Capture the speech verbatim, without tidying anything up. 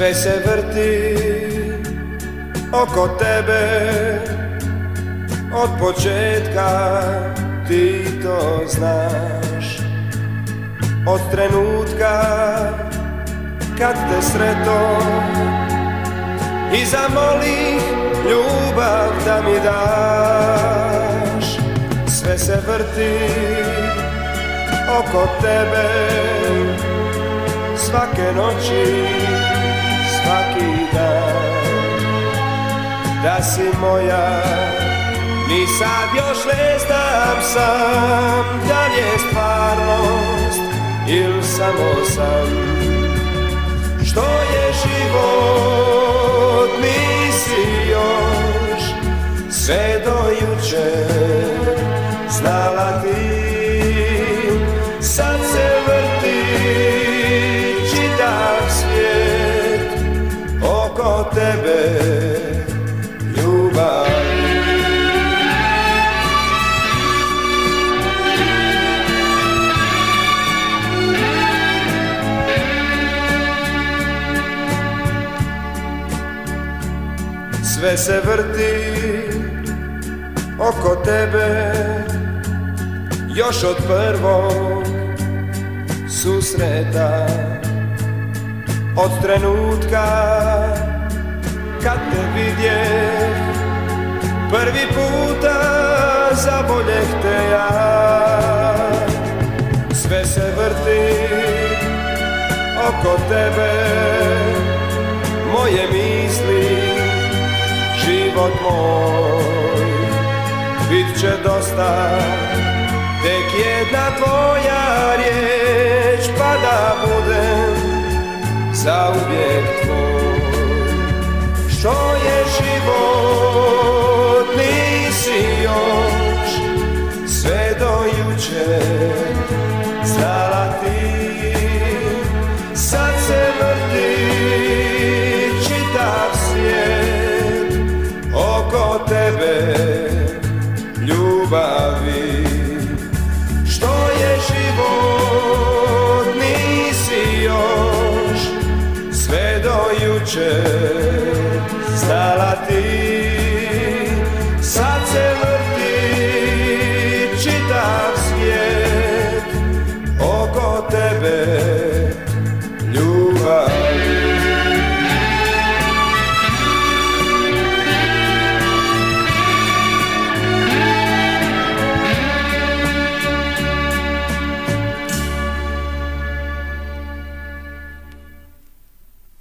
Sve se vrti oko tebe, od početka ti to znaš. Od trenutka kad te sreto i zamolih ljubav da mi daš. Sve se vrti oko tebe, svake noći, svaki dan. Da si moja, ni sad još ne znam sam, da li je stvarnost ili samo san. Što je život, nisi još sve do jučer znala ti. Sad se vrti čitav svijet oko tebe, ljubavi. Sve se vrti oko tebe, još od prvog susreta. Od trenutka kad te vidjeh prvi puta, zaboljeh te ja. Sve se vrti oko tebe, moje misli, život moj. Bit će dosta, tek jedna tvoja riječ, pa da budem zauvijek tvoj. Što je život, nisi još sve do jučer znala ti. Sad se vrti čitav svijet oko tebe, ljubavi. Što je život, nisi još sve do jučer